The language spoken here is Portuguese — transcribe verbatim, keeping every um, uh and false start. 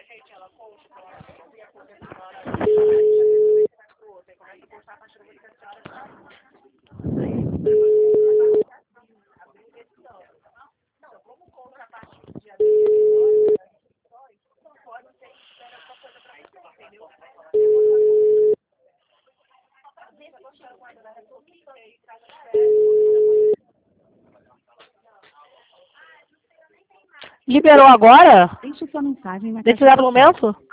Liberou agora? Deixe sua mensagem na Nesse caixa exato postal. momento?